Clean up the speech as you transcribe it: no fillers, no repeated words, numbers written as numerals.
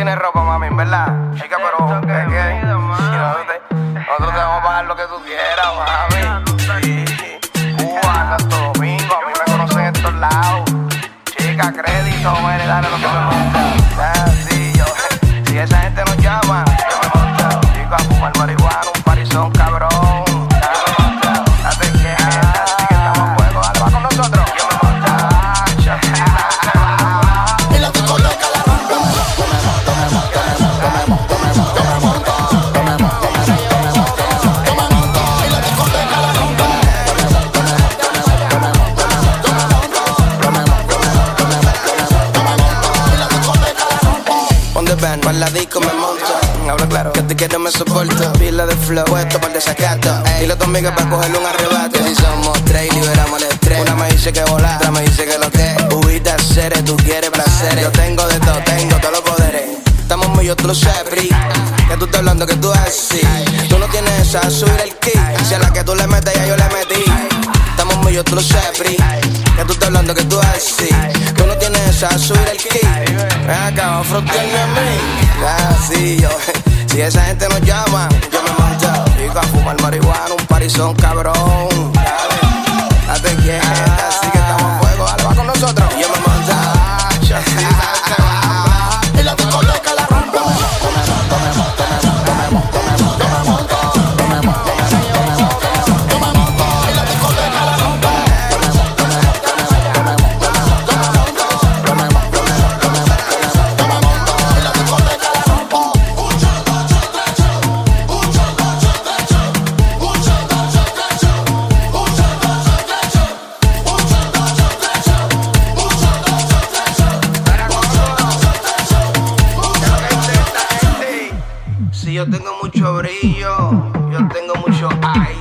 tienes ropa, mami, en verdad. Chica, pero ¿qué? Nosotros te vamos a pagar lo que tú quieras, mami. Sí. Cuba, Santo Domingo, a mí me conocen en estos lados. Chica, crédito, mire, dale lo que me monta. Sí, yo, si esa gente nos llama, yo me monta. Chico, a fumar marihuana, un parizón, cabrón. Date quieta, así que estamos a fuego, dale, va con nosotros. Yo me monta. Y la discoteca la rompemos. Ven, para la disco me monto. Hablo claro, que te quiero me soporto. Pila de flow, puesto para el desacato. Dile a tu amiga para cogerle un arrebato. Que si somos tres, liberamos el estrés. Una me dice que volar, otra me dice que lo que. Ubita seres, tú quieres placeres. Yo tengo de todo, tengo todos los poderes. Estamos muy yo, tú lo sabes, Bri. Que tú estás hablando, que tú así. Tú no tienes esa, subir el ki. Si a la que tú le metes, ya yo le metí. Estamos muy yo, tú lo sabes, Bri. Que tú estás hablando, que tú así. Tú no tienes esa, subir el ki. Ven acá, va a frontearme a mí. Sí, yo. Si esa gente nos llama, yo me monto. Digo a fumar marihuana, un parizón, cabrón. Date quieta, así que estamos a fuego. Dale, va con nosotros. Yo me monto. Y la discoteca la rompemos. Si yo tengo mucho brillo, yo tengo mucho